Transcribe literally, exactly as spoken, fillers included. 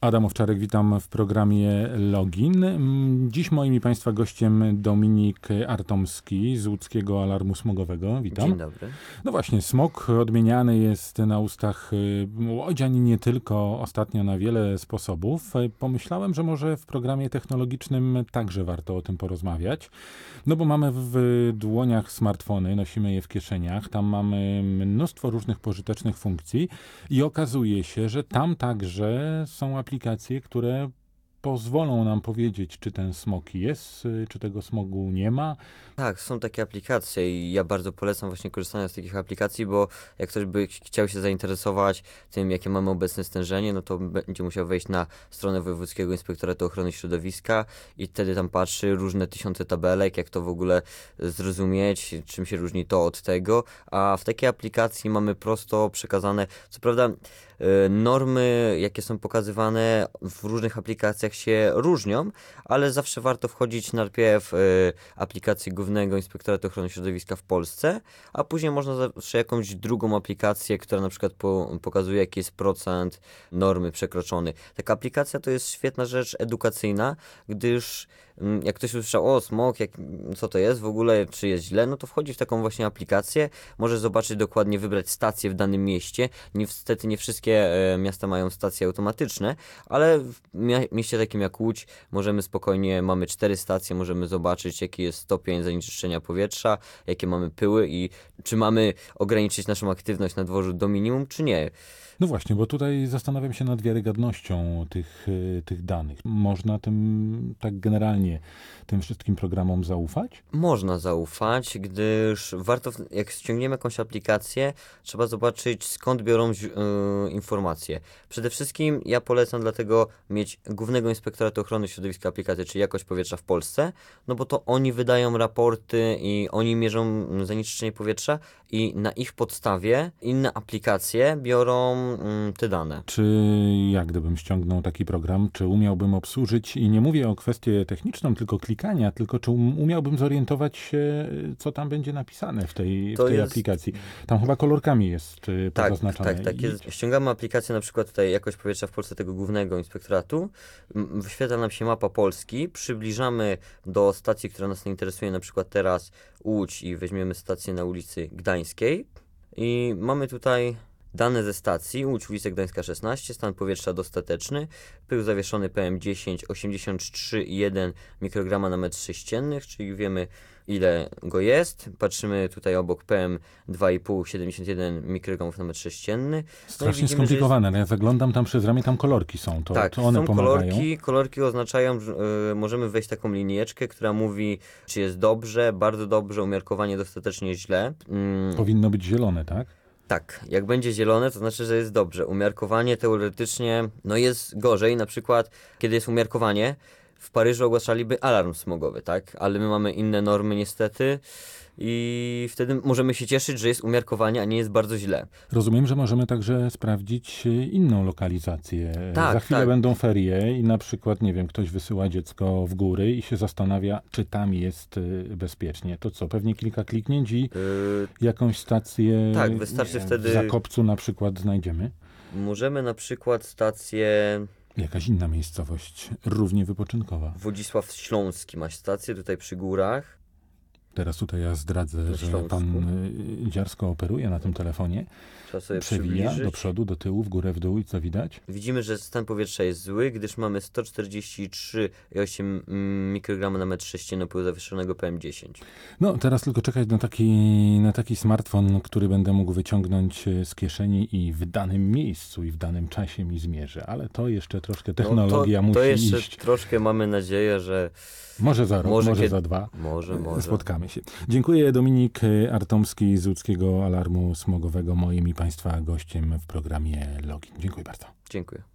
Adam Owczarek, witam w programie Login. Dziś moim i Państwa gościem Dominik Artomski z Łódzkiego Alarmu Smogowego. Witam. Dzień dobry. No właśnie, smog odmieniany jest na ustach łodzian i nie tylko, ostatnio na wiele sposobów. Pomyślałem, że może w programie technologicznym także warto o tym porozmawiać. No bo mamy w dłoniach smartfony, nosimy je w kieszeniach, tam mamy mnóstwo różnych pożytecznych funkcji i okazuje się, że tam także są aplikacje, które pozwolą nam powiedzieć, czy ten smog jest, czy tego smogu nie ma. Tak, są takie aplikacje i ja bardzo polecam właśnie korzystanie z takich aplikacji, bo jak ktoś by chciał się zainteresować tym, jakie mamy obecne stężenie, no to będzie musiał wejść na stronę Wojewódzkiego Inspektoratu Ochrony Środowiska i wtedy tam patrzy różne tysiące tabelek, jak to w ogóle zrozumieć, czym się różni to od tego, a w takiej aplikacji mamy prosto przekazane, co prawda normy, jakie są pokazywane w różnych aplikacjach się różnią, ale zawsze warto wchodzić najpierw w aplikację Głównego Inspektoratu Ochrony Środowiska w Polsce, a później można zawsze jakąś drugą aplikację, która na przykład po, pokazuje, jaki jest procent normy przekroczony. Taka aplikacja to jest świetna rzecz edukacyjna, gdyż jak ktoś usłyszał, o smog, jak, co to jest w ogóle, czy jest źle, no to wchodzi w taką właśnie aplikację, może zobaczyć dokładnie, wybrać stację w danym mieście. Niestety nie wszystkie e, miasta mają stacje automatyczne, ale w mia- mieście takim jak Łódź możemy spokojnie, mamy cztery stacje, możemy zobaczyć, jaki jest stopień zanieczyszczenia powietrza, jakie mamy pyły i czy mamy ograniczyć naszą aktywność na dworzu do minimum, czy nie. No właśnie, bo tutaj zastanawiam się nad wiarygodnością tych, tych danych. Można tym tak generalnie tym wszystkim programom zaufać? Można zaufać, gdyż warto, jak ściągniemy jakąś aplikację, trzeba zobaczyć, skąd biorą yy, informacje. Przede wszystkim ja polecam dlatego mieć Głównego Inspektoratu Ochrony Środowiska aplikację, czyli jakość powietrza w Polsce, no bo to oni wydają raporty i oni mierzą zanieczyszczenie powietrza i na ich podstawie inne aplikacje biorą yy, te dane. Czy ja gdybym ściągnął taki program, czy umiałbym obsłużyć, i nie mówię o kwestię techniczną, tylko klikania, tylko czy umiałbym zorientować się, co tam będzie napisane w tej, w tej jest... aplikacji. Tam chyba kolorkami jest tak, pozaznaczone. Tak, tak. Jest. Ściągamy aplikację na przykład tutaj jakość powietrza w Polsce tego Głównego Inspektoratu. Wyświetla nam się mapa Polski. Przybliżamy do stacji, która nas interesuje, na przykład teraz Łódź i weźmiemy stację na ulicy Gdańskiej. I mamy tutaj dane ze stacji, Łódź, ulica Gdańska szesnaście, stan powietrza dostateczny, pył zawieszony P M dziesięć, osiemdziesiąt trzy przecinek jeden mikrograma na metr sześcienny, czyli wiemy, ile go jest. Patrzymy tutaj obok P M dwa i pół, siedemdziesiąt jeden mikrogramów na metr sześcienny. Strasznie no skomplikowane. Jest... Ja zaglądam tam przez ramię, tam kolorki są. To, tak, to one są pomagają. kolorki. Kolorki oznaczają, że y, możemy wejść taką linijeczkę, która mówi, czy jest dobrze, bardzo dobrze, umiarkowanie dostatecznie źle. Mm. Powinno być zielone, tak? Tak, jak będzie zielone, to znaczy, że jest dobrze. Umiarkowanie teoretycznie no jest gorzej, na przykład kiedy jest umiarkowanie, w Paryżu ogłaszaliby alarm smogowy, tak? Ale my mamy inne normy niestety i wtedy możemy się cieszyć, że jest umiarkowanie, a nie jest bardzo źle. Rozumiem, że możemy także sprawdzić inną lokalizację. Tak, Za chwilę tak. będą ferie i na przykład, nie wiem, ktoś wysyła dziecko w góry i się zastanawia, czy tam jest bezpiecznie. To co, pewnie kilka kliknięć i yy, jakąś stację tak, wystarczy nie, wtedy... w Zakopcu na przykład znajdziemy? Możemy na przykład stację... Jakaś inna miejscowość, równie wypoczynkowa. Wodzisław Śląski ma stację tutaj przy górach. Teraz tutaj ja zdradzę, że pan Dziarsko operuje na tym telefonie. Trzeba sobie przewija przybliżyć. Do przodu, do tyłu, w górę, w dół i co widać? Widzimy, że stan powietrza jest zły, gdyż mamy sto czterdzieści trzy przecinek osiem mikrograma na metr sześcienny pyłu zawieszonego P M dziesięć. No, teraz tylko czekać na taki, na taki smartfon, który będę mógł wyciągnąć z kieszeni i w danym miejscu i w danym czasie mi zmierzy. Ale to jeszcze troszkę technologia no to, musi to jeszcze iść. Troszkę mamy nadzieję, że... Może za rok, może, może kiedy... za dwa. Może, może. Spotkamy się. Dziękuję. Dominik Artomski z Łódzkiego Alarmu Smogowego, moim i Państwa gościem w programie Login. Dziękuję bardzo. Dziękuję.